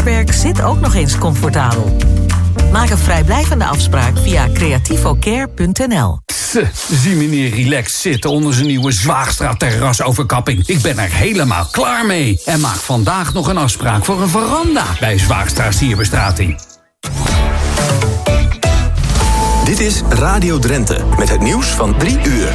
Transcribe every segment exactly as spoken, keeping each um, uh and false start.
tijdperk zit ook nog eens comfortabel. Maak een vrijblijvende afspraak via creativocare punt n l. Tse, zie meneer relaxed zitten onder zijn nieuwe Zwaagstra terrasoverkapping. Ik ben er helemaal klaar mee. En maak vandaag nog een afspraak voor een veranda bij Zwaagstra Sierbestrating. Dit is Radio Drenthe met het nieuws van drie uur.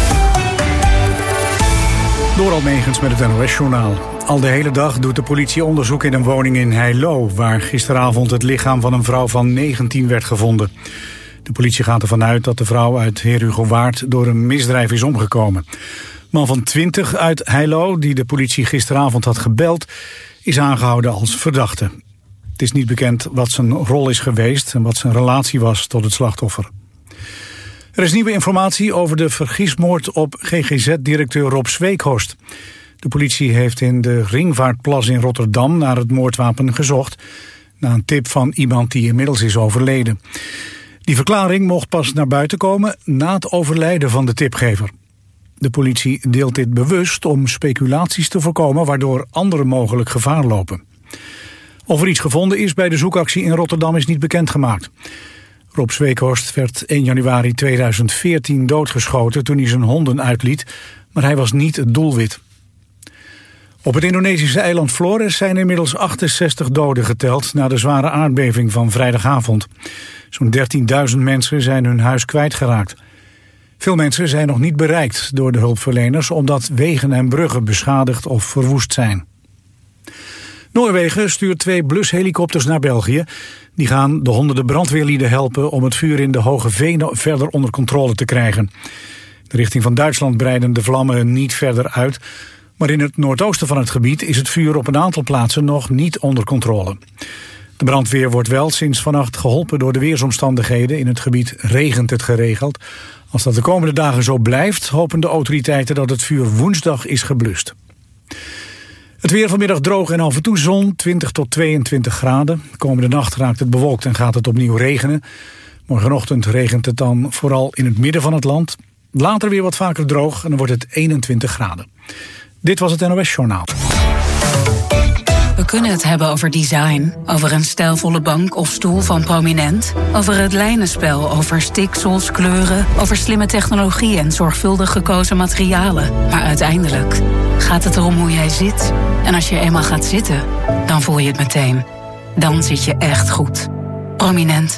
Door Almegens met het N O S-journaal. Al de hele dag doet de politie onderzoek in een woning in Heilo, waar gisteravond het lichaam van een vrouw van negentien werd gevonden. De politie gaat ervan uit dat de vrouw uit Heerhugowaard door een misdrijf is omgekomen. Een man van twintig uit Heilo, die de politie gisteravond had gebeld, is aangehouden als verdachte. Het is niet bekend wat zijn rol is geweest en wat zijn relatie was tot het slachtoffer. Er is nieuwe informatie over de vergismoord op G G Z-directeur Rob Zweekhorst. De politie heeft in de Ringvaartplas in Rotterdam naar het moordwapen gezocht, na een tip van iemand die inmiddels is overleden. Die verklaring mocht pas naar buiten komen na het overlijden van de tipgever. De politie deelt dit bewust om speculaties te voorkomen, waardoor anderen mogelijk gevaar lopen. Of er iets gevonden is bij de zoekactie in Rotterdam is niet bekendgemaakt. Rob Zweekhorst werd één januari tweeduizend veertien doodgeschoten toen hij zijn honden uitliet, maar hij was niet het doelwit. Op het Indonesische eiland Flores zijn inmiddels achtenzestig doden geteld na de zware aardbeving van vrijdagavond. Zo'n dertienduizend mensen zijn hun huis kwijtgeraakt. Veel mensen zijn nog niet bereikt door de hulpverleners omdat wegen en bruggen beschadigd of verwoest zijn. Noorwegen stuurt twee blushelikopters naar België. Die gaan de honderden brandweerlieden helpen om het vuur in de Hoge Venen verder onder controle te krijgen. De richting van Duitsland breiden de vlammen niet verder uit, maar in het noordoosten van het gebied is het vuur op een aantal plaatsen nog niet onder controle. De brandweer wordt wel sinds vannacht geholpen door de weersomstandigheden. In het gebied regent het geregeld. Als dat de komende dagen zo blijft, hopen de autoriteiten dat het vuur woensdag is geblust. Het weer vanmiddag droog en af en toe zon, twintig tot tweeëntwintig graden. Komende nacht raakt het bewolkt en gaat het opnieuw regenen. Morgenochtend regent het dan vooral in het midden van het land. Later weer wat vaker droog en dan wordt het eenentwintig graden. Dit was het N O S-journaal. We kunnen het hebben over design, over een stijlvolle bank of stoel van Prominent, over het lijnenspel, over stiksels, kleuren, over slimme technologie en zorgvuldig gekozen materialen. Maar uiteindelijk gaat het erom hoe jij zit. En als je eenmaal gaat zitten, dan voel je het meteen. Dan zit je echt goed. Prominent.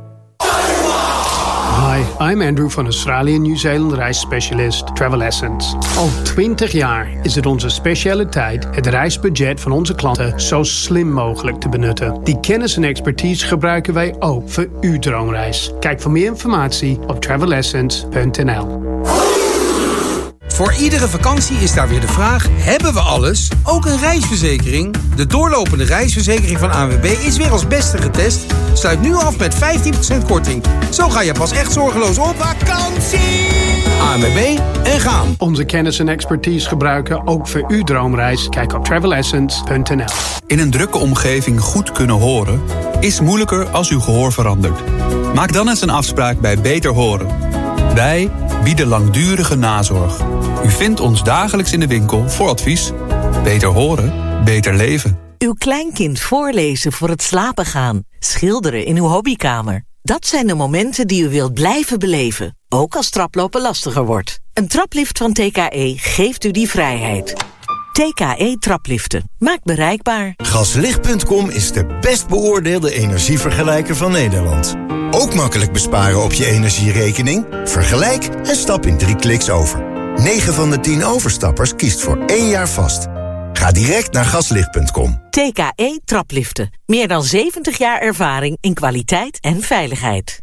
Hi, I'm Andrew van Australië Nieuw-Zeeland reisspecialist Travel Essence. Al twintig jaar is het onze specialiteit het reisbudget van onze klanten zo slim mogelijk te benutten. Die kennis en expertise gebruiken wij ook voor uw droomreis. Kijk voor meer informatie op travel essence punt n l. Voor iedere vakantie is daar weer de vraag, hebben we alles? Ook een reisverzekering? De doorlopende reisverzekering van A N W B is weer als beste getest. Sluit nu af met vijftien procent korting. Zo ga je pas echt zorgeloos op vakantie. A N W B en gaan. Onze kennis en expertise gebruiken ook voor uw droomreis. Kijk op travel essence punt n l. In een drukke omgeving goed kunnen horen is moeilijker als uw gehoor verandert. Maak dan eens een afspraak bij Beter Horen. Wij bieden langdurige nazorg. U vindt ons dagelijks in de winkel voor advies. Beter horen, beter leven. Uw kleinkind voorlezen voor het slapen gaan. Schilderen in uw hobbykamer. Dat zijn de momenten die u wilt blijven beleven. Ook als traplopen lastiger wordt. Een traplift van T K E geeft u die vrijheid. T K E trapliften. Maakt bereikbaar. Gaslicht punt com is de best beoordeelde energievergelijker van Nederland. Ook makkelijk besparen op je energierekening? Vergelijk en stap in drie kliks over. negen van de tien overstappers kiest voor één jaar vast. Ga direct naar gaslicht punt com. T K E trapliften. Meer dan zeventig jaar ervaring in kwaliteit en veiligheid.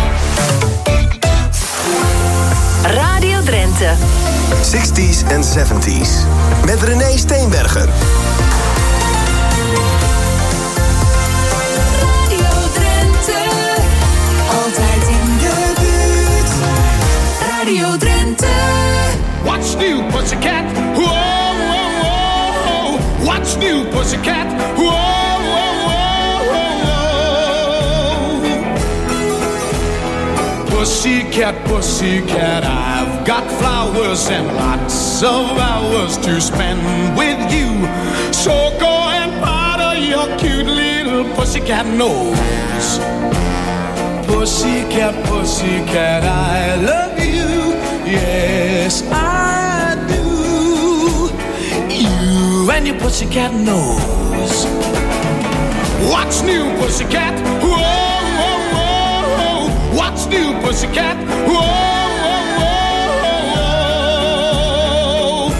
Radio Drenthe. zestig's en zeventig's. Met René Steenbergen. Radio Drenthe. Altijd in de buurt. Radio Drenthe. What's new, pussycat? Whoa, whoa, whoa. What's new, pussycat? Whoa, whoa, whoa, whoa. Pussycat, pussycat, I've got flowers and lots of hours to spend with you. So go and powder your cute little little pussycat knows. Pussycat, pussycat, I love you. Yes, I do. You and your pussycat knows. What's new, pussycat? Whoa, whoa, whoa. What's new, pussycat? Whoa, whoa, whoa.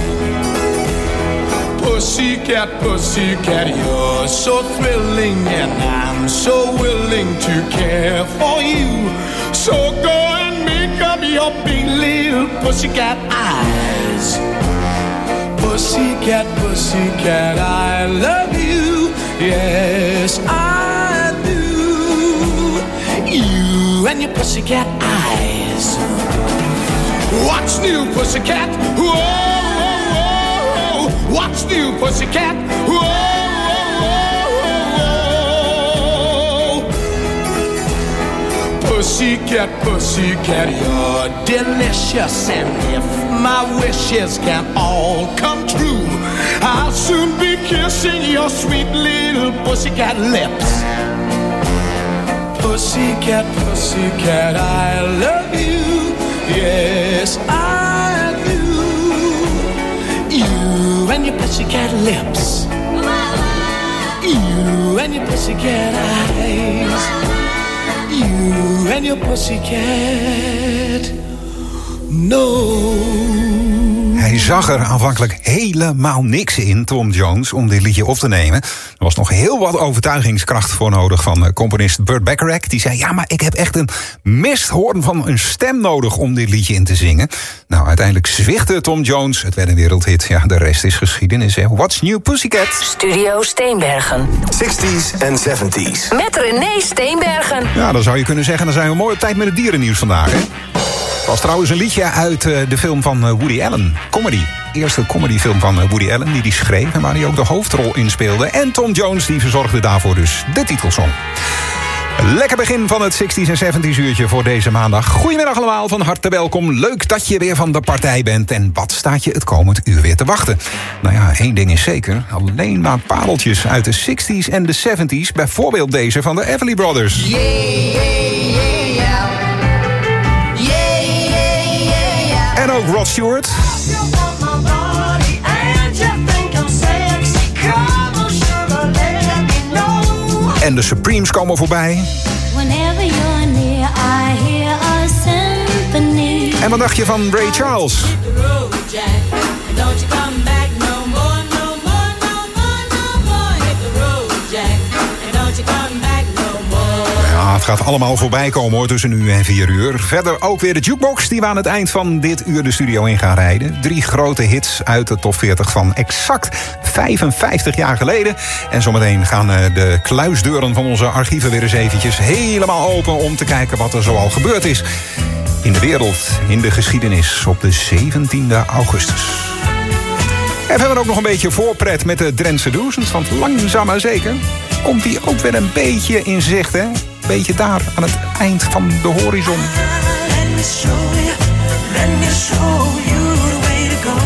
Pussycat, pussycat, you're so thrilling, and I'm so willing to care for you. So go and make up your big little pussycat eyes. Pussycat, pussycat, I love you. Yes, I do. You and your pussycat eyes. What's new, pussycat? Whoa, whoa, whoa. What's new, pussycat? Whoa, whoa, whoa. Pussycat, pussycat, you're delicious. And if my wishes can all come true, I'll soon be kissing your sweet little pussycat lips. Pussycat, pussycat, I love you. Yes, I do. You and your pussycat lips. You and your pussycat eyes. You and your pussycat nose. Hij zag er aanvankelijk helemaal niks in, Tom Jones, om dit liedje op te nemen. Er was nog heel wat overtuigingskracht voor nodig van componist Burt Bacharach. Die zei, ja, maar ik heb echt een misthoorn van een stem nodig om dit liedje in te zingen. Nou, uiteindelijk zwichtte Tom Jones. Het werd een wereldhit. Ja, de rest is geschiedenis, hè. What's New, Pussycat? Studio Steenbergen. zestig's en zeventig's. Met René Steenbergen. Ja, dan zou je kunnen zeggen, dan zijn we mooi op tijd met het dierennieuws vandaag, hè. Het was trouwens een liedje uit uh, de film van uh, Woody Allen. Comedy. Eerste comedyfilm van uh, Woody Allen, die die schreef en waar hij ook de hoofdrol in speelde. En Tom Jones, die verzorgde daarvoor dus de titelsong. Lekker begin van het zestig's en zeventig's uurtje voor deze maandag. Goedemiddag allemaal, van harte welkom. Leuk dat je weer van de partij bent. En wat staat je het komend uur weer te wachten? Nou ja, één ding is zeker. Alleen maar pareltjes uit de zestig's en de zeventig's. Bijvoorbeeld deze van de Everly Brothers. Yeah, yeah, yeah, yeah. En ook Rod Stewart. En de Supremes komen voorbij. En wat dacht je van Ray Charles? Ja, het gaat allemaal voorbij komen hoor, tussen nu en vier uur. Verder ook weer de jukebox die we aan het eind van dit uur de studio in gaan rijden. Drie grote hits uit de top veertig van exact vijfenvijftig jaar geleden. En zometeen gaan de kluisdeuren van onze archieven weer eens eventjes helemaal open om te kijken wat er zoal gebeurd is in de wereld, in de geschiedenis op de zeventiende augustus. En we hebben ook nog een beetje voorpret met de Drentse Doezens, want langzaam maar zeker komt die ook weer een beetje in zicht, hè? Een beetje daar aan het eind van de horizon. Let me show you, let me show you the way to go.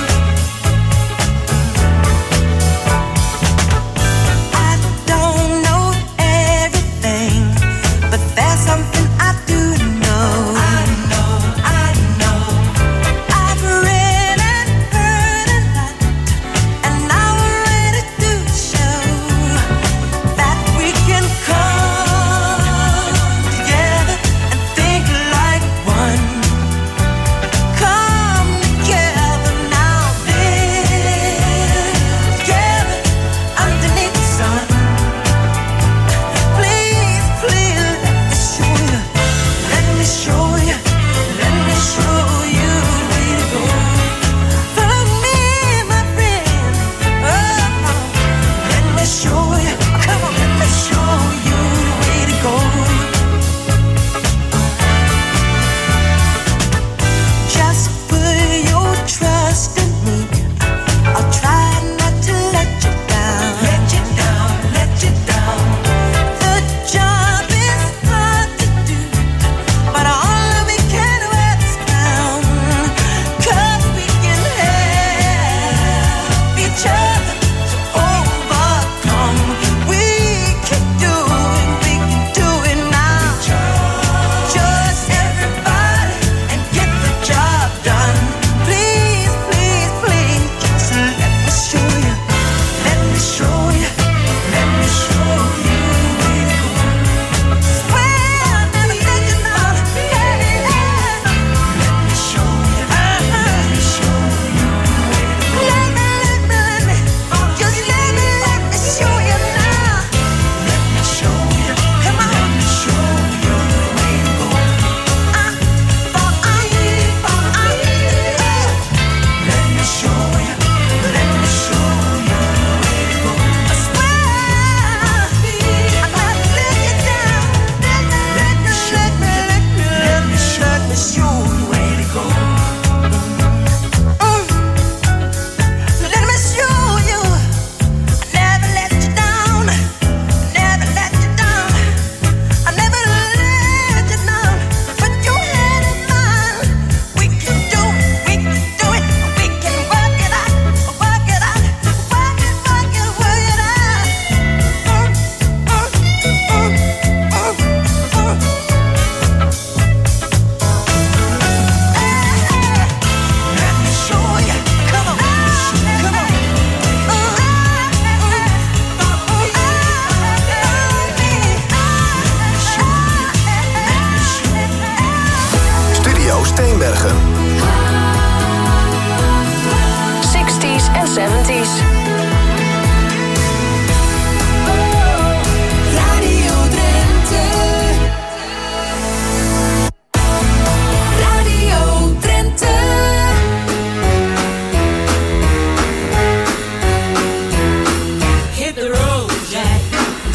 I don't know everything, but there's something I do know. I know, I know. I've read and heard a lot, and now we're ready to show that we can come together and think like one. Come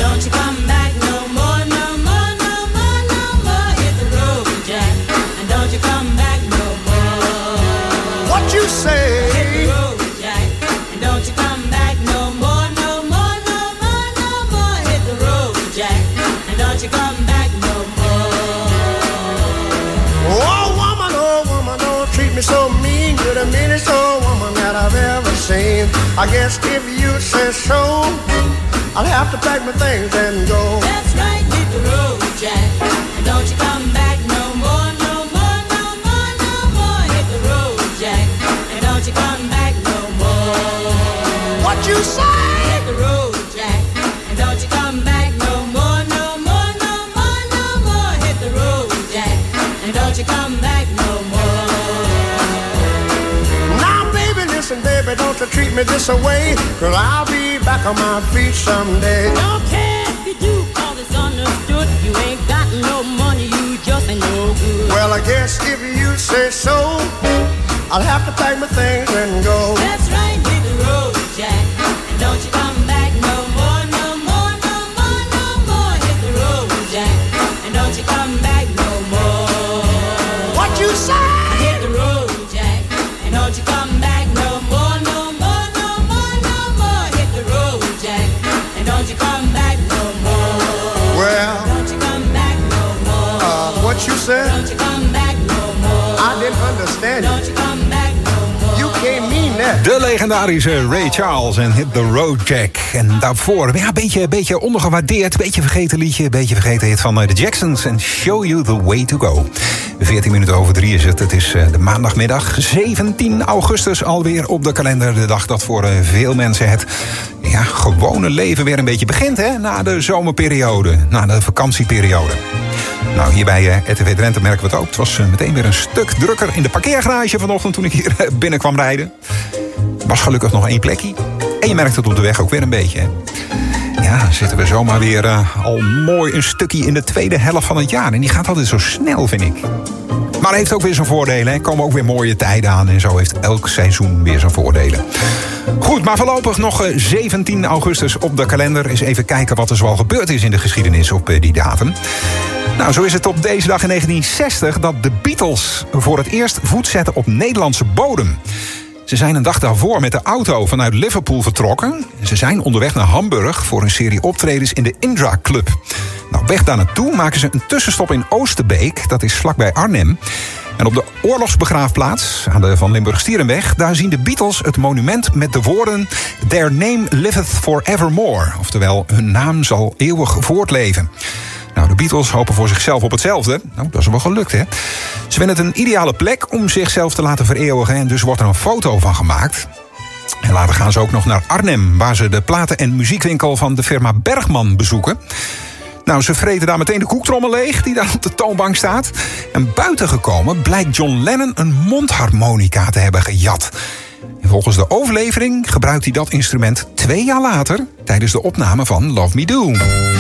don't you come back no more, no more, no more, no more. Hit the road, Jack, and don't you come back no more. What you say? Hit the road, Jack, and don't you come back no more, no more, no more, no more. Hit the road, Jack, and don't you come back no more. Oh woman, oh woman, don't treat me so mean. You're the meanest old woman that I've ever seen. I guess if you say so, I'll have to pack my things and go. That's right, hit the road, Jack, and don't you come back no more, no more, no more, no more. Hit the road, Jack, and don't you come back no more. What you say? Hit the road, Jack, and don't you come back no more, no more, no more, no more. Hit the road, Jack, and don't you come back no more. Now baby, listen baby, don't you treat me this away, 'cause I'll be back on my feet someday. Don't care if you do, 'cause it's understood. You ain't got no money, you just ain't no good. Well, I guess if you say so, I'll have to pack my things and go. That's right, hit the road, Jack, and don't you come back no more, no more, no more, no more. Hit the road, Jack, and don't you come back no more. What you say? Hit the road, Jack, and don't you come back no more, no more, no more, no more. Hit the road, Jack, and don't you come back no more. Well, Don't you come back no more. uh, what you said? Don't you come back no more. I didn't understand Don't you. you come back no more. You can't mean that. De legendarische Ray Charles en Hit the Road Jack. En daarvoor, ja, een beetje, beetje ondergewaardeerd, beetje vergeten liedje, beetje vergeten hit van de Jacksons en Show You the Way to Go. veertien minuten over drie is het. Het is de maandagmiddag, zeventien augustus alweer op de kalender. De dag dat voor veel mensen het ja, gewone leven weer een beetje begint, hè? Na de zomerperiode, na de vakantieperiode. Nou, hier bij R T V Drenthe merken we het ook. Het was meteen weer een stuk drukker in de parkeergarage vanochtend toen ik hier binnen kwam rijden. Er was gelukkig nog één plekje. En je merkt het op de weg ook weer een beetje, hè? Ja, dan zitten we zomaar weer uh, al mooi een stukje in de tweede helft van het jaar. En die gaat altijd zo snel, vind ik. Maar heeft ook weer zijn voordelen. Er komen ook weer mooie tijden aan. En zo heeft elk seizoen weer zijn voordelen. Goed, maar voorlopig nog zeventien augustus op de kalender. Eens even kijken wat er zoal gebeurd is in de geschiedenis op die datum. Nou, zo is het op deze dag in negentien zestig dat de Beatles voor het eerst voet zetten op Nederlandse bodem. Ze zijn een dag daarvoor met de auto vanuit Liverpool vertrokken. Ze zijn onderweg naar Hamburg voor een serie optredens in de Indra Club. Nou, op weg daar naartoe maken ze een tussenstop in Oosterbeek. Dat is vlakbij Arnhem. En op de oorlogsbegraafplaats aan de Van Limburg-Stierenweg, daar zien de Beatles het monument met de woorden Their name liveth forevermore. Oftewel, hun naam zal eeuwig voortleven. Nou, de Beatles hopen voor zichzelf op hetzelfde. Nou, dat is wel gelukt, hè? Ze vinden het een ideale plek om zichzelf te laten vereeuwigen. En dus wordt er een foto van gemaakt. En later gaan ze ook nog naar Arnhem, waar ze de platen- en muziekwinkel van de firma Bergman bezoeken. Nou, ze vreten daar meteen de koektrommel leeg die daar op de toonbank staat. En buiten gekomen blijkt John Lennon een mondharmonica te hebben gejat. En volgens de overlevering gebruikt hij dat instrument twee jaar later tijdens de opname van Love Me Do.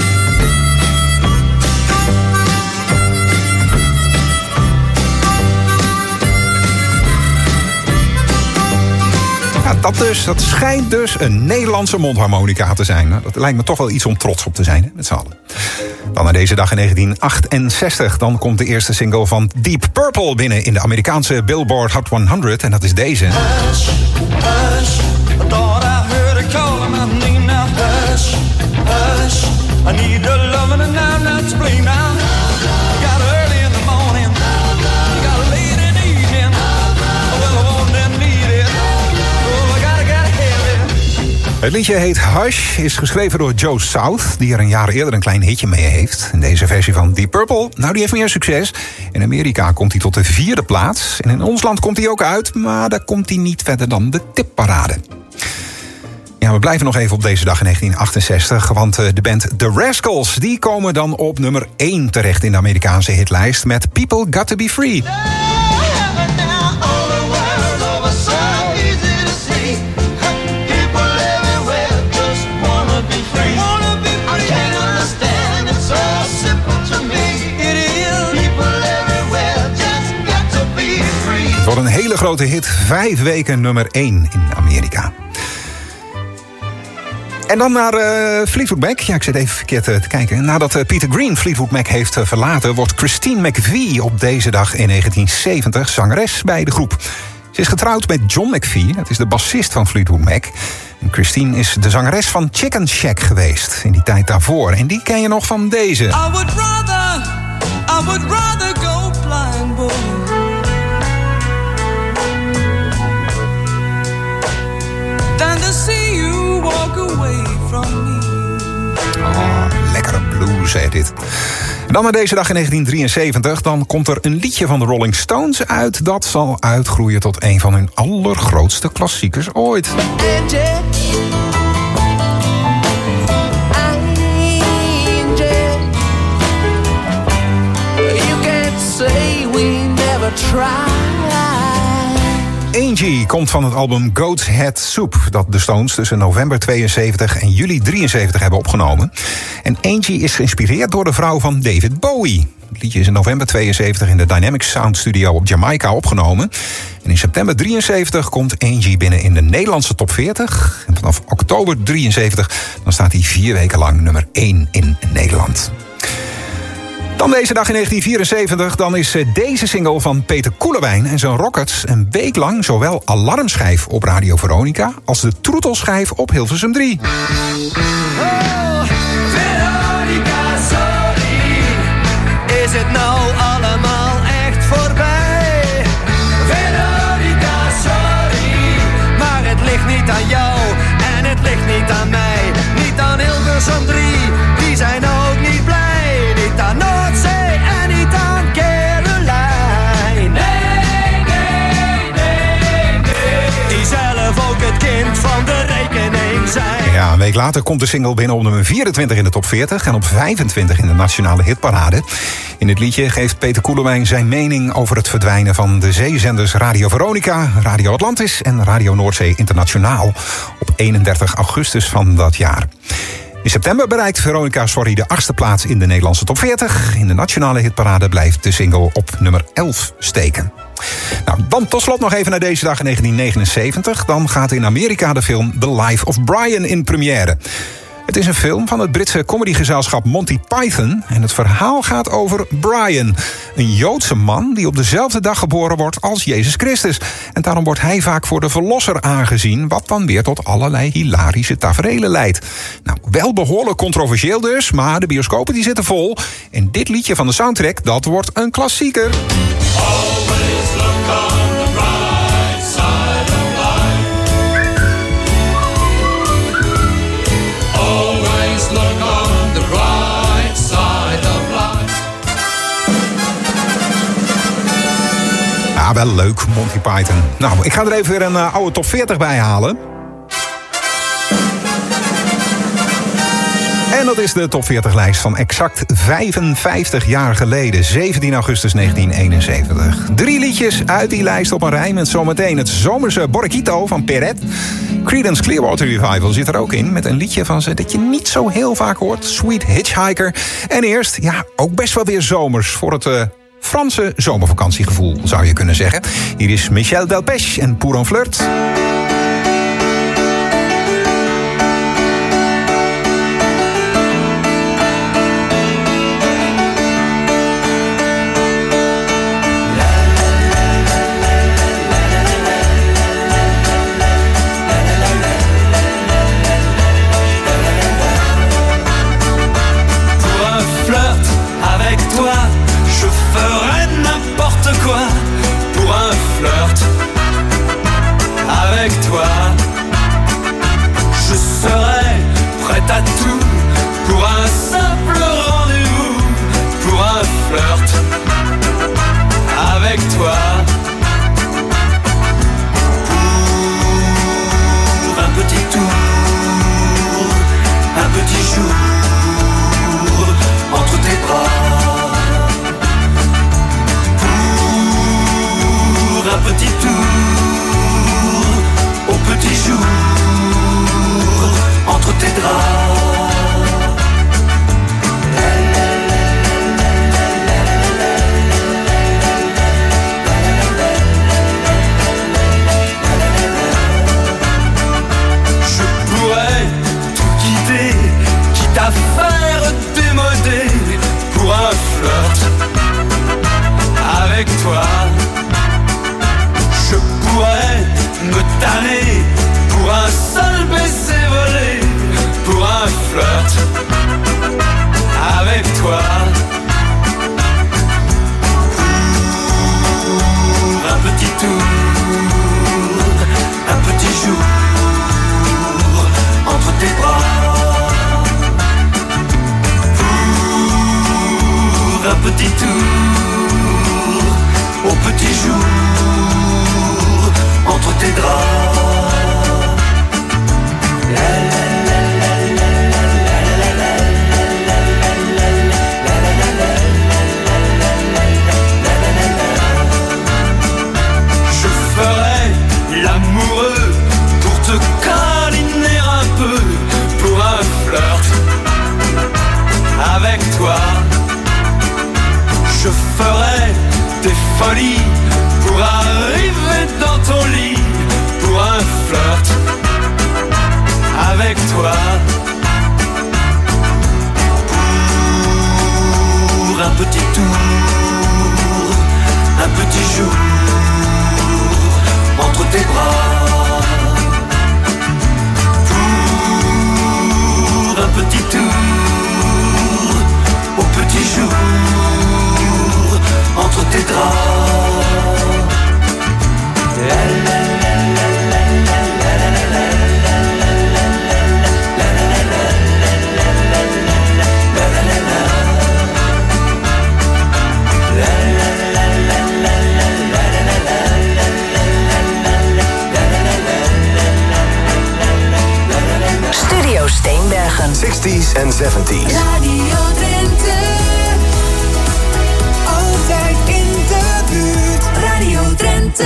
Ja, dat dus, dat schijnt dus een Nederlandse mondharmonica te zijn. Nou, dat lijkt me toch wel iets om trots op te zijn, hè, met z'n allen. Dan naar deze dag in negentien achtenzestig. Dan komt de eerste single van Deep Purple binnen in de Amerikaanse Billboard Hot honderd. En dat is deze. Hush, hush, I thought I heard her calling my name now. Hush, hush, I need her loving and I'm not to blame now. You got her early in the morning, you got her late in the evening. Well, I want and need it, oh, I gotta, gotta have it. Het liedje heet Hush, is geschreven door Joe South, die er een jaar eerder een klein hitje mee heeft. En deze versie van Deep Purple, nou die heeft meer succes. In Amerika komt hij tot de vierde plaats. En in ons land komt hij ook uit, maar daar komt hij niet verder dan de tipparade. Ja, we blijven nog even op deze dag in negentien achtenzestig, want de band The Rascals, die komen dan op nummer één terecht in de Amerikaanse hitlijst met People Got To Be Free. Het wordt een hele grote hit, vijf weken nummer één in Amerika. En dan naar uh, Fleetwood Mac. Ja, ik zit even verkeerd uh, te kijken. Nadat uh, Peter Green Fleetwood Mac heeft uh, verlaten, wordt Christine McVie op deze dag in negentien zeventig zangeres bij de groep. Ze is getrouwd met John McVie, dat is de bassist van Fleetwood Mac. En Christine is de zangeres van Chicken Shack geweest in die tijd daarvoor. En die ken je nog van deze. I would rather, I would rather go blind, boy, than to see you walk away from me. Oh, lekkere blues, hè, dit. En dan naar deze dag in negentien drieënzeventig. Dan komt er een liedje van de Rolling Stones uit. Dat zal uitgroeien tot een van hun allergrootste klassiekers ooit. Angie, Angie, you can't say we never tried. Angie komt van het album Goat's Head Soup, dat de Stones tussen november tweeënzeventig en juli drieënzeventig hebben opgenomen. En Angie is geïnspireerd door de vrouw van David Bowie. Het liedje is in november tweeënzeventig in de Dynamic Sound Studio op Jamaica opgenomen. En in september drieënzeventig komt Angie binnen in de Nederlandse top veertig. En vanaf oktober drieënzeventig dan staat hij vier weken lang nummer één in Nederland. Dan deze dag in negentien vierenzeventig, dan is deze single van Peter Koelewijn en zijn Rockets een week lang zowel alarmschijf op Radio Veronica als de troetelschijf op Hilversum drie. Oh, Veronica, sorry, is het nou allemaal echt voorbij? Veronica, sorry, maar het ligt niet aan jou en het ligt niet aan mij, niet aan Hilversum drie, die zijn ook niet blij. Niet aan Noordzee en niet aan Caroline. Nee, nee, nee, nee. Die zelf ook het kind van de rekening zijn. Ja, een week later komt de single binnen op nummer vierentwintig in de top veertig... en op vijfentwintig in de nationale hitparade. In het liedje geeft Peter Koelewijn zijn mening over het verdwijnen van de zeezenders Radio Veronica, Radio Atlantis en Radio Noordzee Internationaal op eenendertig augustus van dat jaar. In september bereikt Veronica Sorry de achtste plaats in de Nederlandse top veertig. In de nationale hitparade blijft de single op nummer elf steken. Nou, dan tot slot nog even naar deze dag in negentien negenenzeventig. Dan gaat in Amerika de film The Life of Brian in première. Het is een film van het Britse comedygezelschap Monty Python. En het verhaal gaat over Brian. Een Joodse man die op dezelfde dag geboren wordt als Jezus Christus. En daarom wordt hij vaak voor de verlosser aangezien, wat dan weer tot allerlei hilarische taferelen leidt. Nou, wel behoorlijk controversieel dus, maar de bioscopen die zitten vol. En dit liedje van de soundtrack, dat wordt een klassieker. Always look on the bright side of life. Always look on the bright side of life. Ja, wel leuk, Monty Python. Nou, ik ga er even weer een uh, oude top veertig bij halen. En dat is de top veertig-lijst van exact vijfenvijftig jaar geleden, zeventien augustus negentien eenenzeventig. Drie liedjes uit die lijst op een rij met zometeen het zomerse Borriquito van Perret. Creedence Clearwater Revival zit er ook in, met een liedje van ze dat je niet zo heel vaak hoort, Sweet Hitchhiker. En eerst, ja, ook best wel weer zomers voor het Uh, Franse zomervakantiegevoel, zou je kunnen zeggen. Hier is Michel Delpech en Pour un flirt. Avec petit tour, au petit jour, entre tes draps. Je ferai l'amoureux pour te câliner un peu, pour un flirt avec toi. Je ferai des folies pour arriver dans ton lit, pour un flirt avec toi. Pour un petit tour, un petit jour, entre tes bras. Pour un petit tour, au petit jour, entre tes draps. La, la, la, la, la, la, la, la, la, Studio Steenbergen. sixties en seventies. Radio Drenthe. Altijd in de buurt. Radio Drenthe.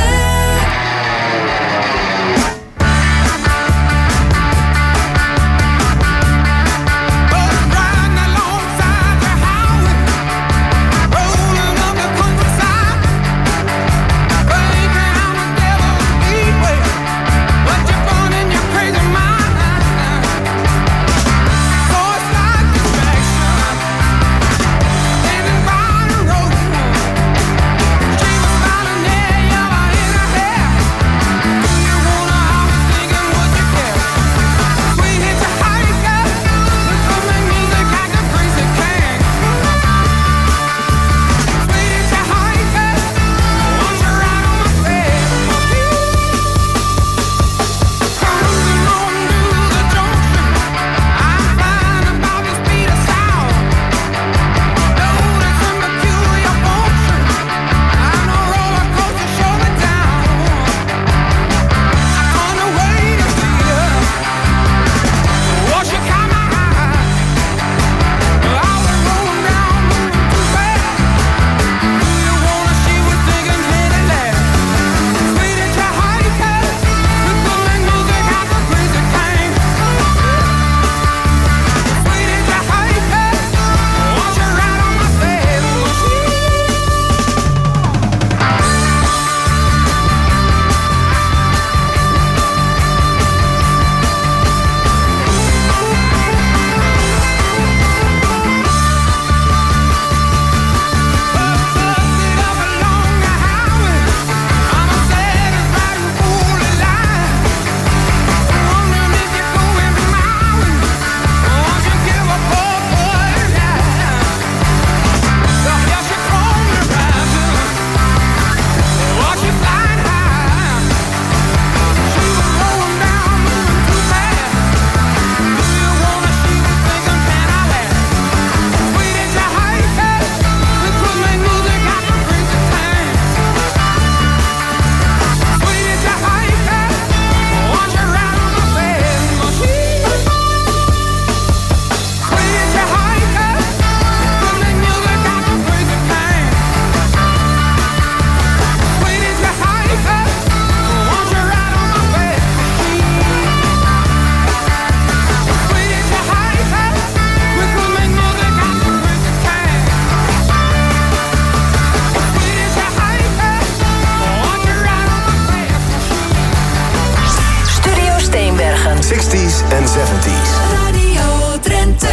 sixties en seventies. Radio Drenthe.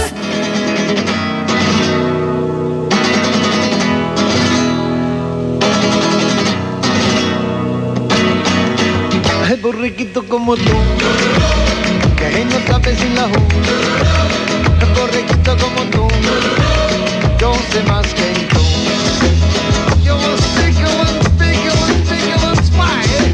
Hay borreguito como tú, que no sabe sin la jura. Hay borreguito como tú, yo sé más que tú. Yo sé que one big, one big, one smile.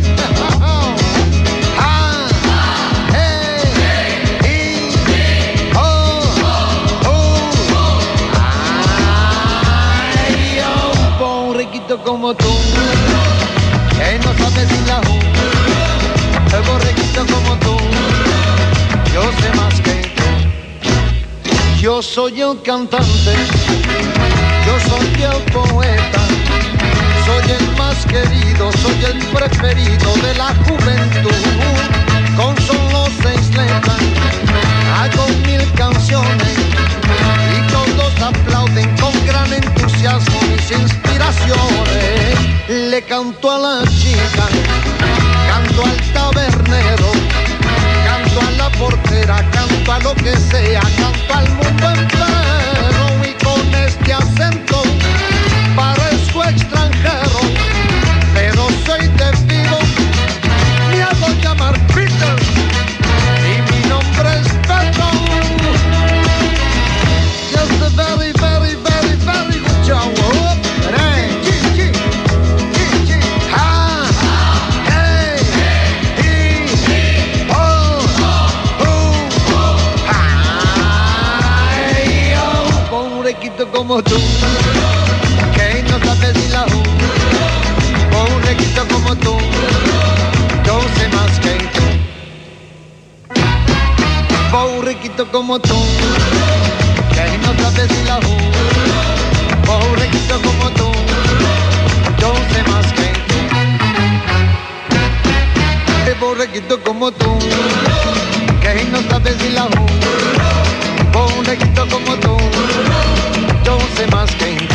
borreguito como tú, que no sabes ni la ju. El borreguito como tú, yo sé más que tú. Yo soy el cantante, yo soy el poeta, soy el más querido, soy el preferido de la juventud. Con solo seis letras hago mil canciones y todos aplauden con gran entusiasmo mis inspiraciones. Le canto a la chica, canto al tabernero, canto a la portera, canto a lo que sea, canto al mundo entero. Y con este acento parezco extranjero, pero soy de Vigo, me hago llamar Peter y mi nombre es Pedro. Just a very, very, very, very good job. Hey, chi, chi, chi, chi. Ha, hey, he, oh, oh, ay, oh. Pobrequito como tú, que no sabes ni la ju. Pobrequito como tú, yo sé más que tú. Pobrequito como tú, que no sabes ni la ju. Pobrequito como tú, yo sé más que tú. Pobrequito como tú, que no sabes ni la ju. Pobrequito como tú, yo sé más que tú.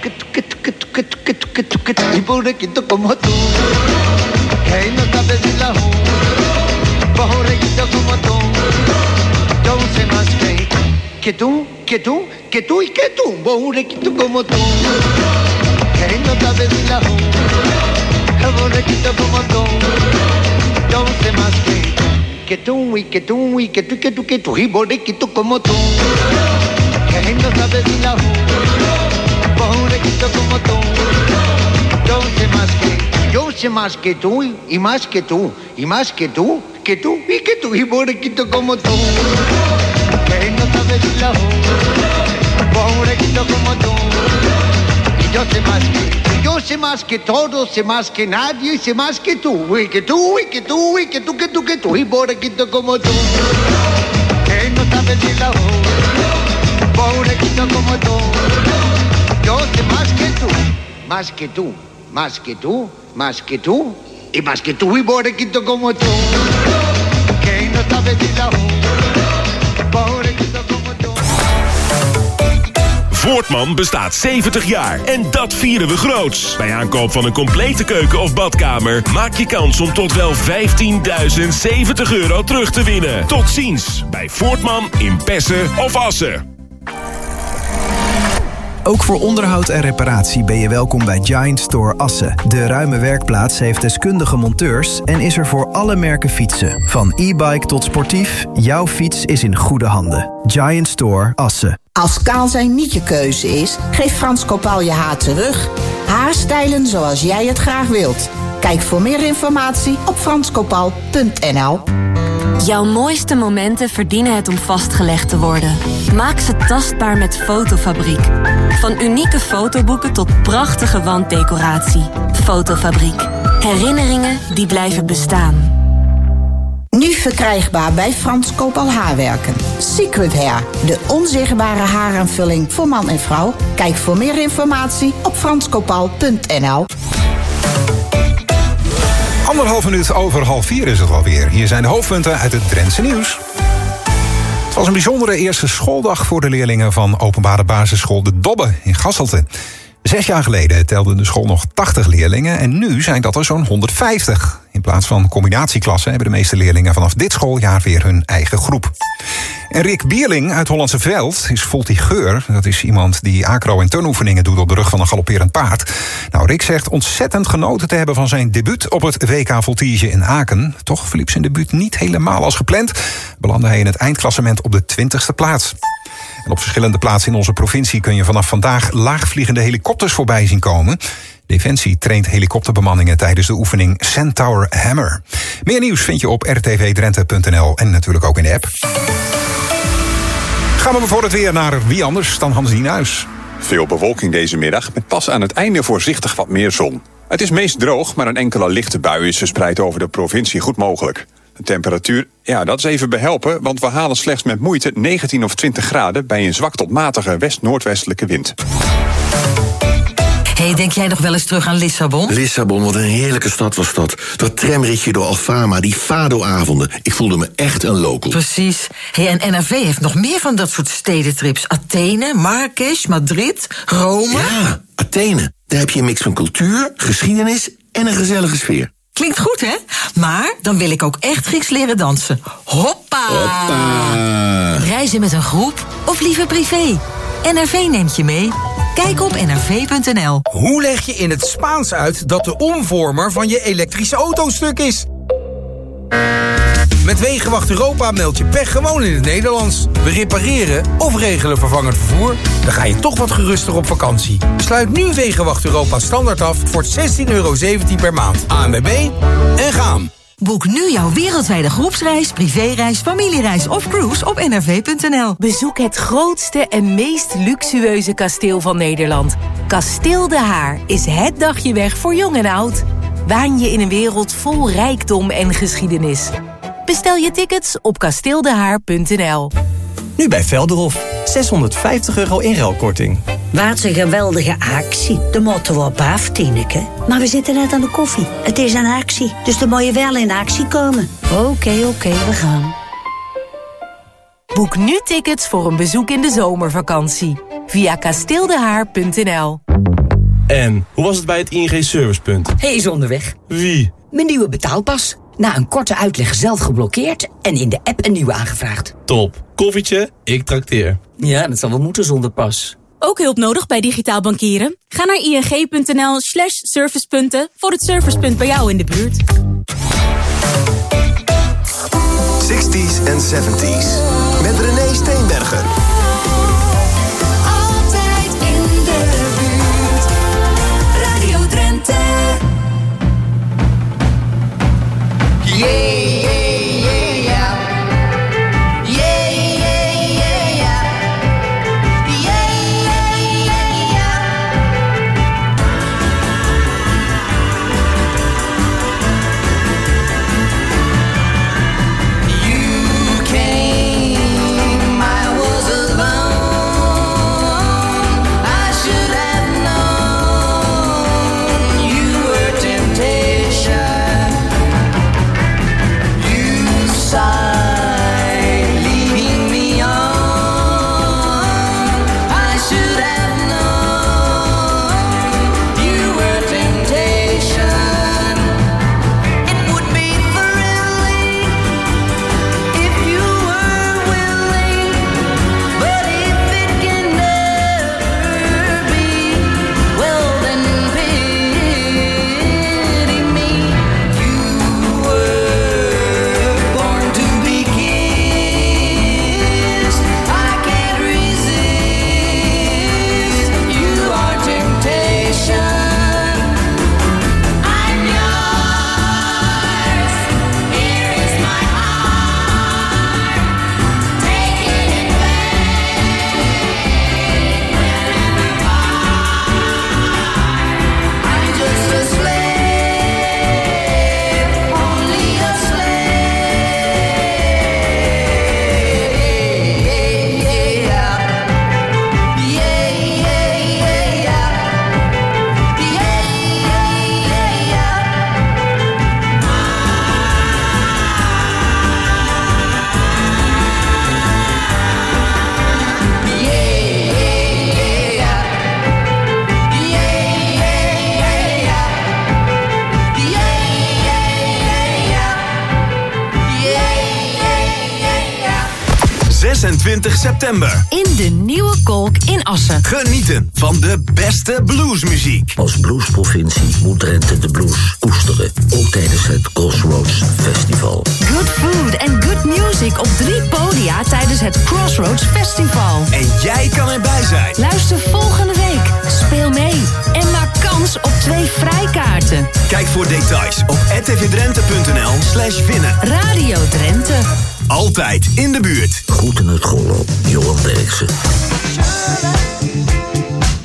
Y pobrequito como tú, que no sabes ni la ju. Pobrequito como tú, yo sé más que tú. Que tú, que tú, que tú y que tú. Pobrequito como tú, que no sabes ni la ju. Pobrequito como tú, yo sé más que tú. Que tú y que tú y que tú y que tú, que tú. Y pobrequito como tú, que no sabes ni la ju. Pobrequito como tú, yo sé más que tú. Yo sé más que tú y más que tú. Y más que tú, que tú y que tú. Y pobrequito como tú, que no sabes ni la ju. Pobrequito como tú, y yo sé más que tú. Yo sé más que todo, sé más que nadie, sé más que tú. Y que tú, y que tú, y que tú, que tú, que tú. Y pobrequito como tú, que no sabes ni la ju. Pobrequito como tú, yo sé más que tú, más que tú, más que tú, más que tú, y más que tú, y pobrequito como tú, que no sabes ni la ju. Pobrequito como tú. Voortman bestaat zeventig jaar en dat vieren we groots. Bij aankoop van een complete keuken of badkamer maak je kans om tot wel vijftienduizend zeventig euro terug te winnen. Tot ziens bij Voortman in Pessen of Assen. Ook voor onderhoud en reparatie ben je welkom bij Giant Store Assen. De ruime werkplaats heeft deskundige monteurs en is er voor alle merken fietsen. Van e-bike tot sportief, jouw fiets is in goede handen. Giant Store Assen. Als kaal zijn niet je keuze is, geef Frans Kopal je haar terug. Haarstijlen zoals jij het graag wilt. Kijk voor meer informatie op frans kopal punt n l. Jouw mooiste momenten verdienen het om vastgelegd te worden. Maak ze tastbaar met Fotofabriek. Van unieke fotoboeken tot prachtige wanddecoratie. Fotofabriek. Herinneringen die blijven bestaan. Nu verkrijgbaar bij Frans Kopal Haarwerken. Secret Hair, de onzichtbare haaraanvulling voor man en vrouw. Kijk voor meer informatie op frans kopal punt n l. Anderhalf minuut over half vier is het alweer. Hier zijn de hoofdpunten uit het Drentse nieuws. Het was een bijzondere eerste schooldag voor de leerlingen van openbare basisschool De Dobbe in Gasselte. Zes jaar geleden telde de school nog tachtig leerlingen en nu zijn dat er zo'n honderdvijftig. In plaats van combinatieklassen hebben de meeste leerlingen vanaf dit schooljaar weer hun eigen groep. En Rick Bierling uit Hollandse Veld is voltigeur. Dat is iemand die acro- en turnoefeningen doet op de rug van een galopperend paard. Nou, Rick zegt ontzettend genoten te hebben van zijn debuut op het W K Voltige in Aken. Toch verliep zijn debuut niet helemaal als gepland. Belandde hij in het eindklassement op de twintigste plaats. En op verschillende plaatsen in onze provincie kun je vanaf vandaag laagvliegende helikopters voorbij zien komen. Defensie traint helikopterbemanningen tijdens de oefening Centaur Hammer. Meer nieuws vind je op r t v drenthe punt n l en natuurlijk ook in de app. Gaan we voor het weer naar wie anders dan Hans Dienhuis. Veel bewolking deze middag, met pas aan het einde voorzichtig wat meer zon. Het is meest droog, maar een enkele lichte bui is verspreid over de provincie goed mogelijk. De temperatuur, ja, dat is even behelpen, want we halen slechts met moeite negentien of twintig graden bij een zwak tot matige west-noordwestelijke wind. Hey, denk jij nog wel eens terug aan Lissabon? Lissabon, wat een heerlijke stad was dat. Dat tramritje door Alfama, die Fado-avonden. Ik voelde me echt een local. Precies. Hey, en N R V heeft nog meer van dat soort stedentrips. Athene, Marrakesh, Madrid, Rome. Ja, Athene. Daar heb je een mix van cultuur, geschiedenis en een gezellige sfeer. Klinkt goed, hè? Maar dan wil ik ook echt Grieks leren dansen. Hoppa! Hoppa! Reizen met een groep of liever privé? N R V neemt je mee. Kijk op n r v punt n l. Hoe leg je in het Spaans uit dat de omvormer van je elektrische auto stuk is? Met Wegenwacht Europa meld je pech gewoon in het Nederlands. We repareren of regelen vervangend vervoer. Dan ga je toch wat geruster op vakantie. Sluit nu Wegenwacht Europa standaard af voor zestien euro zeventien per maand. A N W B en gaan. Boek nu jouw wereldwijde groepsreis, privéreis, familiereis of cruise op n r v punt n l. Bezoek het grootste en meest luxueuze kasteel van Nederland. Kasteel De Haar is het dagje weg voor jong en oud. Waan je in een wereld vol rijkdom en geschiedenis. Bestel je tickets op kasteeldehaar punt n l. Nu bij Velderhof. zeshonderdvijftig euro inruilkorting. Wat een geweldige actie. De moeten we op af, Tineke. Maar we zitten net aan de koffie. Het is een actie, dus dan moet je wel in actie komen. Oké, okay, oké, okay, we gaan. Boek nu tickets voor een bezoek in de zomervakantie. Via kasteeldehaar punt n l. En, hoe was het bij het I N G-servicepunt? Hij is onderweg. Wie? Mijn nieuwe betaalpas. Na een korte uitleg zelf geblokkeerd en in de app een nieuwe aangevraagd. Top. Koffietje, ik trakteer. Ja, dat zal wel moeten zonder pas. Ook hulp nodig bij digitaal bankieren? Ga naar ing punt n l slash servicepunten voor het servicepunt bij jou in de buurt. zestig's en zeventig's met René Steenbergen. Altijd in de buurt. Radio Drenthe. Yeah. zesentwintig september. In de Nieuwe Kolk in Assen. Genieten van de beste bluesmuziek. Als bluesprovincie moet Drenthe de blues koesteren. Ook tijdens het Crossroads Festival. Good food en good music op drie podia tijdens het Crossroads Festival. En jij kan erbij zijn. Luister volgende week. Speel mee. En maak kans op twee vrijkaarten. Kijk voor details op r t v drenthe punt n l slash winnen. Radio Drenthe. Altijd in de buurt. Groeten uit Gollo, Johan Derksen.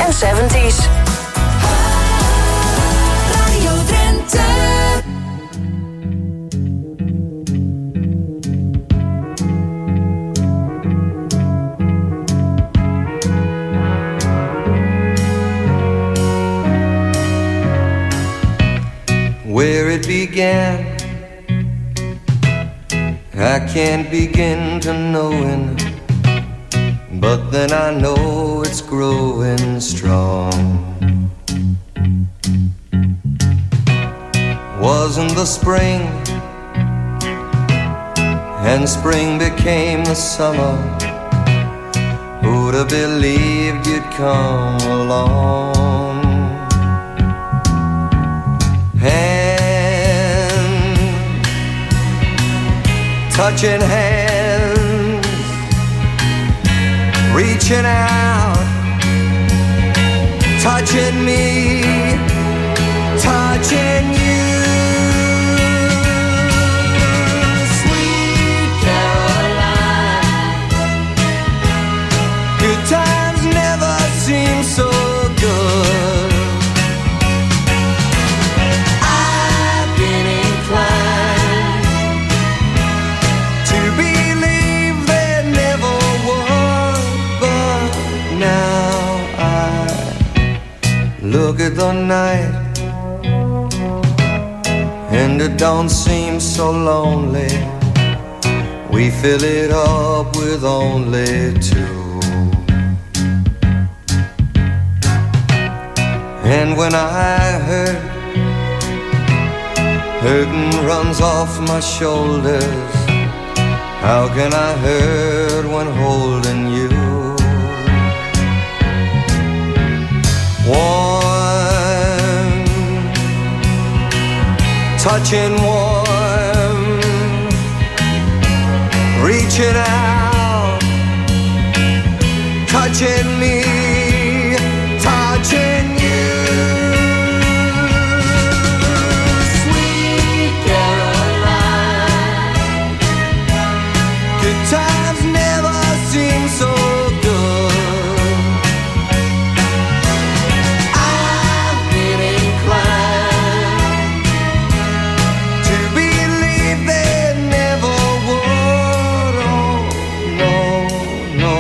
en zeventies. Radio Drenthe. Where it began, I can't begin to knowing, but then I know it's growing strong. Wasn't the spring, and spring became the summer. Who'd have believed you'd come along? Hand, touching hands, reaching out, touching me, touching you. Sweet Caroline, good times never seem so good. I've been inclined to believe there never was, but now I look at the night and it don't seem so lonely. We fill it up with only two. And when I hurt, hurting runs off my shoulders. How can I hurt when holding you? Warm, touching warm, reaching out, touching me, touching you. Sweet Caroline, good times never seem so good. I've been inclined to believe they never would. Oh, no, no.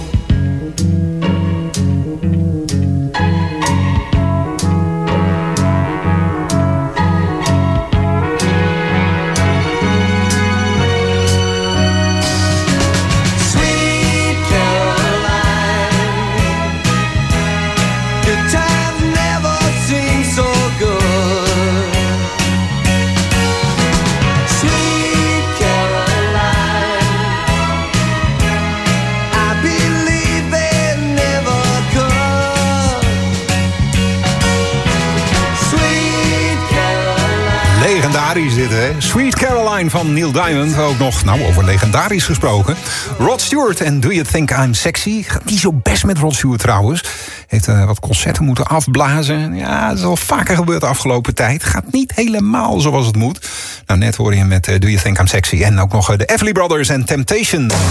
Sweet Caroline, good times never seem so good. Sweet Caroline, I believe they never could. Sweet Caroline. Legendarisch dit, hè? Sweet Caroline van Neil Diamond. Ook nog, nou, over legendarisch gesproken. Rod Stewart en Do You Think I'm Sexy? Gaat niet zo best met Rod Stewart trouwens. Heeft uh, wat concerten moeten afblazen. Ja, dat is al vaker gebeurd de afgelopen tijd. Gaat niet helemaal zoals het moet. Nou, net hoor je met uh, Do You Think I'm Sexy. En ook nog uh, de Everly Brothers en Temptation. De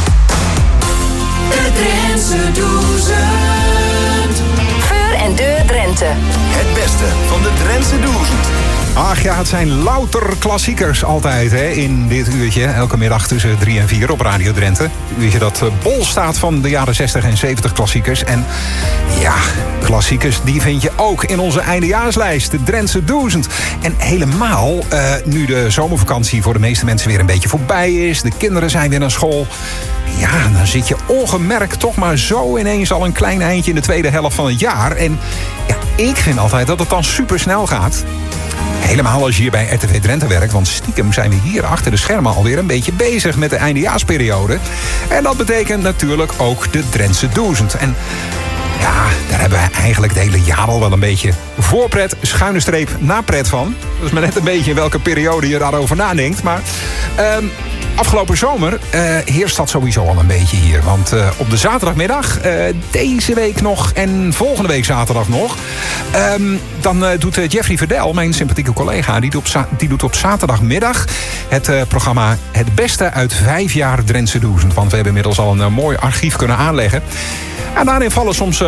Drentse Duizend. Voor en deur Drenthe. Het beste van de Drentse Duizend. Ach ja, het zijn louter klassiekers altijd hè, in dit uurtje. Elke middag tussen drie en vier op Radio Drenthe. Een uurtje dat uh, bol staat van de jaren zestig en zeventig klassiekers. En ja, klassiekers die vind je ook in onze eindejaarslijst. De Drentse Duizend. En helemaal uh, nu de zomervakantie voor de meeste mensen weer een beetje voorbij is. De kinderen zijn weer naar school. Ja, dan zit je ongemerkt toch maar zo ineens al een klein eindje in de tweede helft van het jaar. En ja, ik vind altijd dat het dan super snel gaat. Helemaal als je hier bij R T V Drenthe werkt, want stiekem zijn we hier achter de schermen alweer een beetje bezig met de eindejaarsperiode. En dat betekent natuurlijk ook de Drentse Duizend. En ja, daar hebben we eigenlijk het hele jaar al wel een beetje voorpret, schuine streep, napret van. Dat is maar net een beetje in welke periode je daarover nadenkt. Maar um, afgelopen zomer uh, heerst dat sowieso al een beetje hier. Want uh, op de zaterdagmiddag, uh, deze week nog en volgende week zaterdag nog... Um, dan uh, doet uh, Jeffrey Verdel, mijn sympathieke collega... die doet op, die doet op zaterdagmiddag het uh, programma Het Beste uit vijf jaar Drentse Duizend. Want we hebben inmiddels al een uh, mooi archief kunnen aanleggen. En daarin vallen soms uh,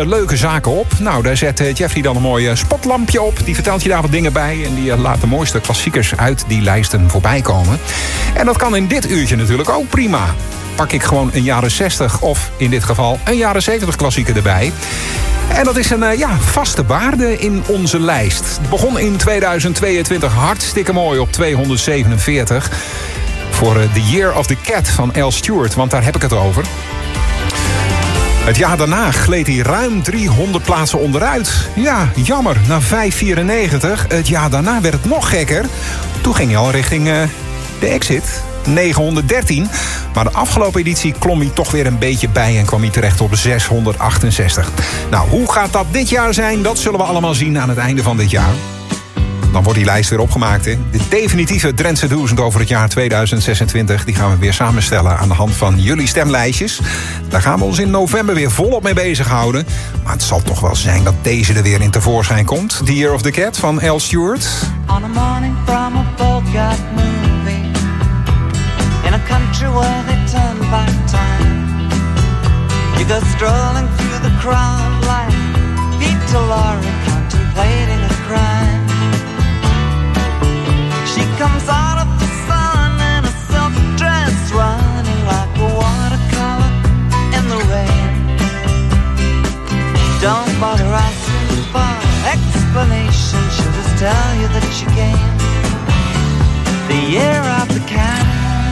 losse, leuke zaken op. Nou, daar zet uh, Jeffrey dan een mooi uh, spotlampje op. Die vertelt je daar wat dingen bij. En die uh, laat de mooiste klassiekers uit die lijsten voorbij komen. En dat kan in dit uurtje natuurlijk ook prima. Pak ik gewoon een jaren zestig of in dit geval een jaren zeventig klassieker erbij. En dat is een uh, ja, vaste waarde in onze lijst. Het begon in tweeduizend tweeëntwintig hartstikke mooi op tweehonderdzevenenveertig. Voor uh, The Year of the Cat van Al Stewart, want daar heb ik het over. Het jaar daarna gleed hij ruim driehonderd plaatsen onderuit. Ja, jammer, na vijfhonderdvierennegentig. Het jaar daarna werd het nog gekker. Toen ging hij al richting uh, de exit. negenhonderddertien. Maar de afgelopen editie klom hij toch weer een beetje bij en kwam hij terecht op zeshonderdachtenzestig. Nou, hoe gaat dat dit jaar zijn? Dat zullen we allemaal zien aan het einde van dit jaar. Dan wordt die lijst weer opgemaakt. Hè? De definitieve Drentse duizend over het jaar tweeduizend zesentwintig... die gaan we weer samenstellen aan de hand van jullie stemlijstjes. Daar gaan we ons in november weer volop mee bezighouden. Maar het zal toch wel zijn dat deze er weer in tevoorschijn komt. The Year of the Cat van Al Stewart. On a morning from a Bogart movie, in a country where they turn back time, you go strolling through the crowd like Peter Lorre contemplating a crime. She comes out of the sun in a silk dress, running like a watercolor in the rain. Don't bother asking for explanation, she'll just tell you that she came the year of the cat.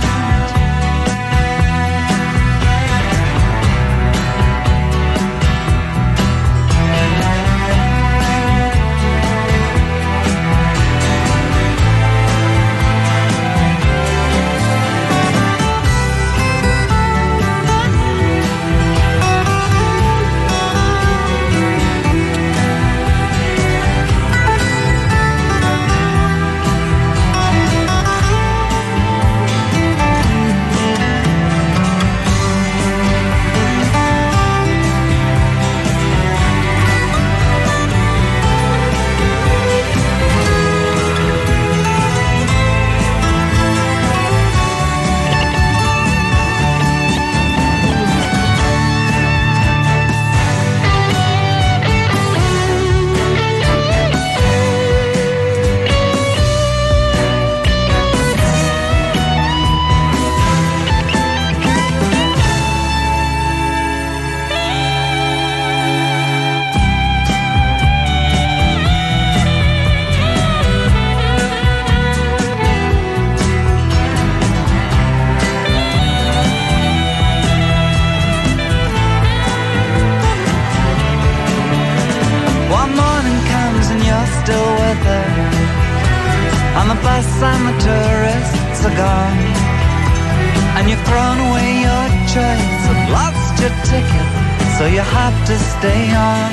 Stay on,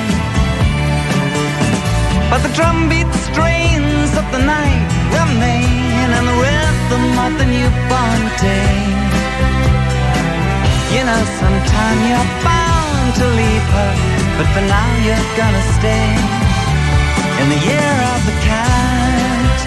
but the drum beat strains of the night remain, and the rhythm of the newborn day. You know, sometime you're bound to leave her, but for now you're gonna stay in the year of the cat.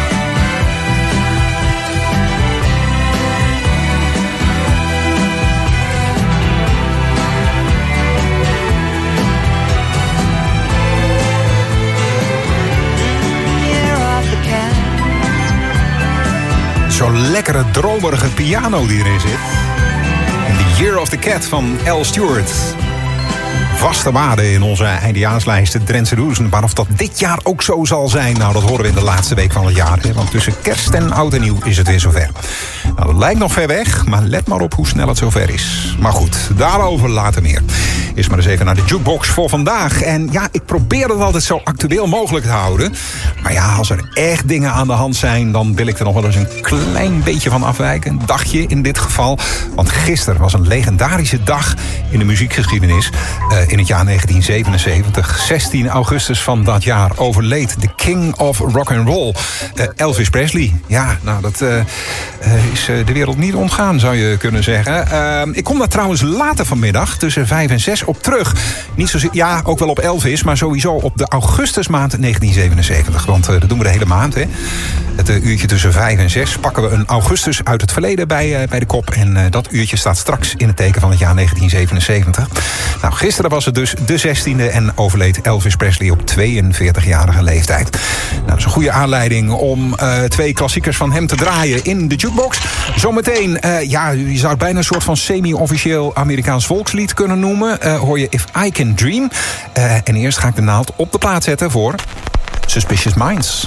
Zo'n lekkere, dromerige piano die erin zit. En The Year of the Cat van Al Stewart. Vaste waarde in onze eindejaarslijst, de Drentse duizend. Maar of dat dit jaar ook zo zal zijn, nou, dat horen we in de laatste week van het jaar. Hè? Want tussen kerst en oud en nieuw is het weer zover. Nou, dat lijkt nog ver weg, maar let maar op hoe snel het zover is. Maar goed, daarover later meer. Eerst maar eens even naar de jukebox voor vandaag. En ja, ik probeer het altijd zo actueel mogelijk te houden. Maar ja, als er echt dingen aan de hand zijn, dan wil ik er nog wel eens een klein beetje van afwijken. Een dagje in dit geval. Want gisteren was een legendarische dag in de muziekgeschiedenis. Uh, in het jaar negentien zevenenzeventig. zestien augustus van dat jaar overleed de King of Rock and Roll. Uh, Elvis Presley. Ja, nou, dat uh, uh, is uh, de wereld niet ontgaan, zou je kunnen zeggen. Uh, ik kom daar trouwens later vanmiddag tussen vijf en zes op terug. Niet zozeer, ja, ook wel op Elvis, maar sowieso op de augustusmaand negentien zevenenzeventig. Want uh, dat doen we de hele maand, hè. Het uh, uurtje tussen vijf en zes pakken we een augustus uit het verleden bij, uh, bij de kop. En uh, dat uurtje staat straks in het teken van het jaar negentien zevenenzeventig. Nou, gisteren was was het dus de zestiende en overleed Elvis Presley op tweeënveertigjarige leeftijd. Nou, dat is een goede aanleiding om uh, twee klassiekers van hem te draaien in de jukebox. Zometeen, uh, ja, je zou het bijna een soort van semi-officieel Amerikaans volkslied kunnen noemen. Uh, hoor je If I Can Dream. Uh, en eerst ga ik de naald op de plaat zetten voor Suspicious Minds.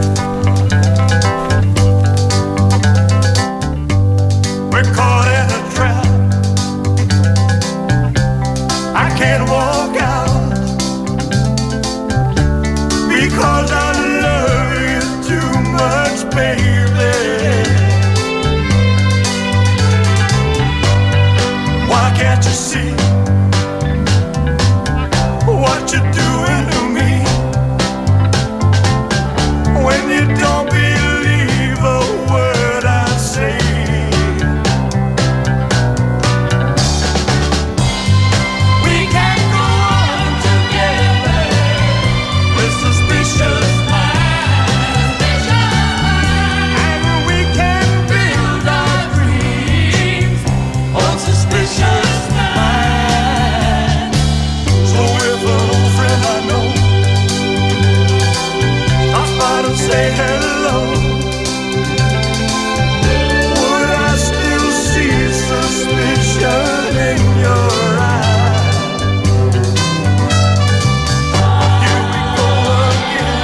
We're caught in a trap. I can't walk out because I love you too much, baby. Why can't you see what you're doing to me when you don't believe a word I say? Say hello. Would I still see suspicion in your eyes? Here we go again,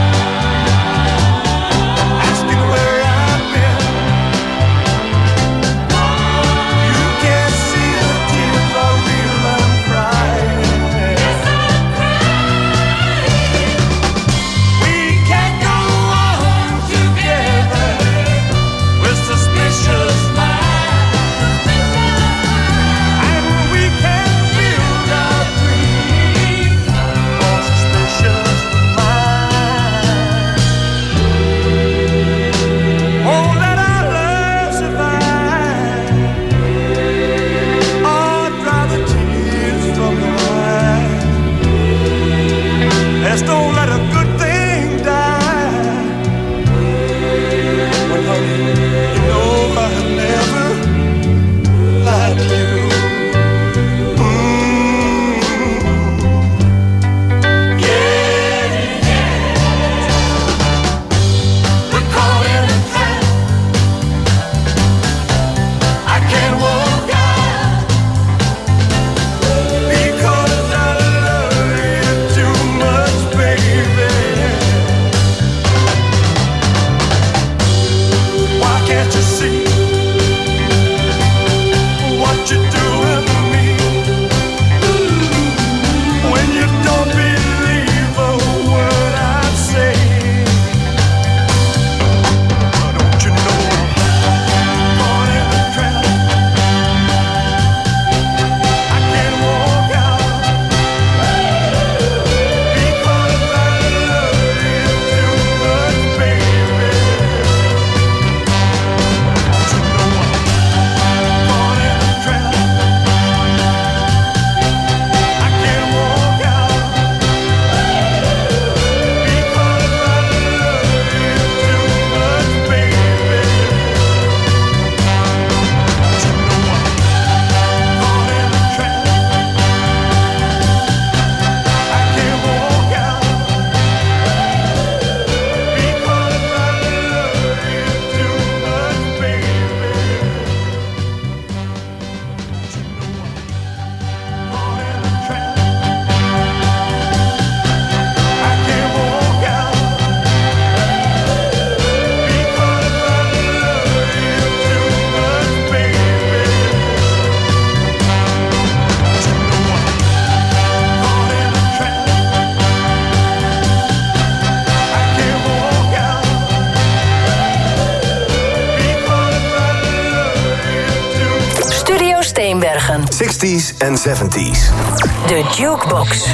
asking where I've been. You can't see the tears I feel I'm crying. We can't go don't let a good thing die. Well, honey, you know I've never lied to you. Mm. Yeah, yeah. We're caught in a trap. I can't walk out because I love you too much, baby. Why can't you see what you're doing to me when you don't believe a word I say? Don't you know I'm caught in a trap? I can't walk out because I love you too much, baby. Don't you know I'm caught in a trap? I can't walk out because I love you too much, baby. Don't you know I'm caught in a trap? I can't walk out because I love you too much, baby. Don't you know I'm caught in a trap? I can't walk out because I love you too much, baby. Don't you know I'm caught in a trap? I can't walk out because I love you too. Studio Steenbergen. zestig's en zeventig's. De Jukebox.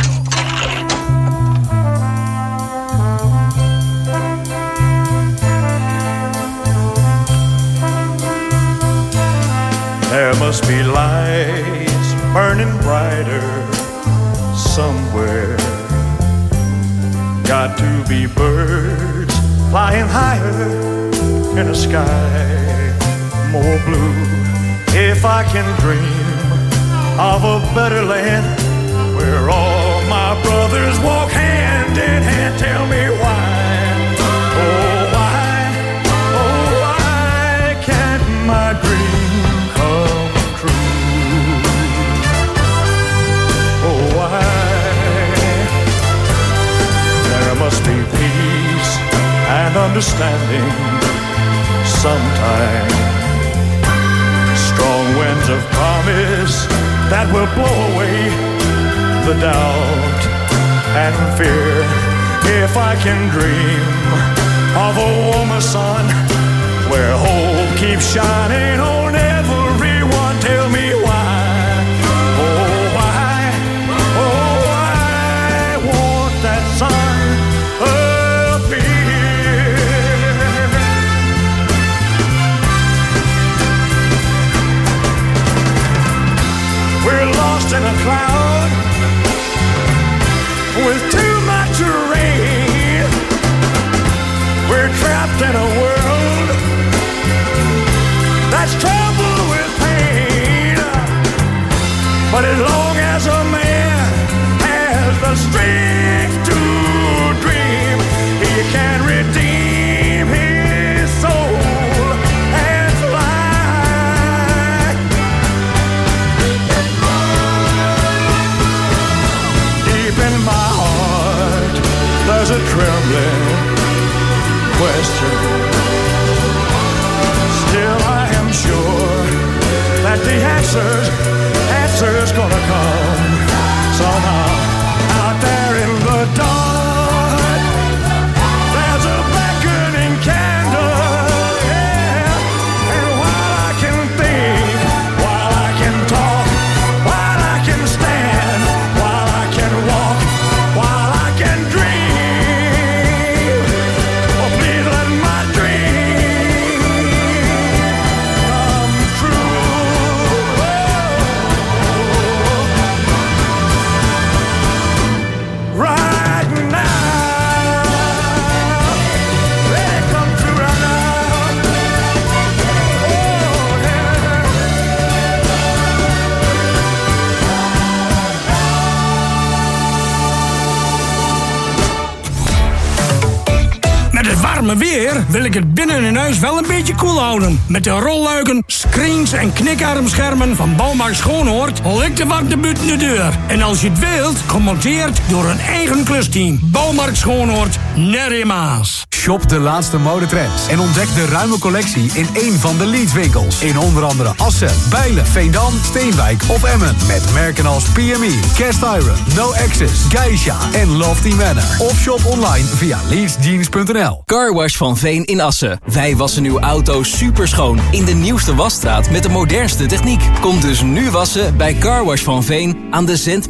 There must be lights burning brighter somewhere. Got to be birds flying higher in a sky more blue. If I can dream of a better land brothers walk hand in hand. Tell me why. Oh, why? Oh, why can't my dream come true? Oh, why? There must be peace and understanding sometime. Strong winds of promise that will blow away the doubt and fear. If I can dream of a warmer sun where hope keeps shining on everyone, tell me why. Oh, why? Oh, why won't that sun appear? We're lost in a cloud with too much rain. We're trapped in a world that's troubled with pain. But as long as a man has the strength to dream, he can redeem his soul and fly. Deep in my heart, there's a trembling question. Still I am sure that the answers, answers gonna come somehow. Out there in the dark, there's a beckoning candle, yeah. And while I can think, while I can talk, while I can stand, while I can walk, while I can dream, oh please let my dream come true. Right now, they come true right now. Oh yeah. Met het warme weer wil ik het binnen in huis wel een beetje koel houden. Met de rolluiken, screens en knikarmschermen van Bouwmarkt Schoonhoord ligt de warmte buiten de deur. En als je het wilt, gemonteerd door een eigen klusteam. Bouwmarkt Schoonhoord, Nerrie Maas. Shop de laatste modetrends en ontdek de ruime collectie in één van de Leeds winkels. In onder andere Assen, Bijlen, Veendam, Steenwijk of Emmen. Met merken als P M E, Cast Iron, No Access, Geisha en Lofty Manor. Of shop online via leeds jeans punt n l. Carwash van Veen in Assen. Wij wassen uw auto superschoon in de nieuwste wasstraat met de modernste techniek. Kom dus nu wassen bij Carwash van Veen aan de Zend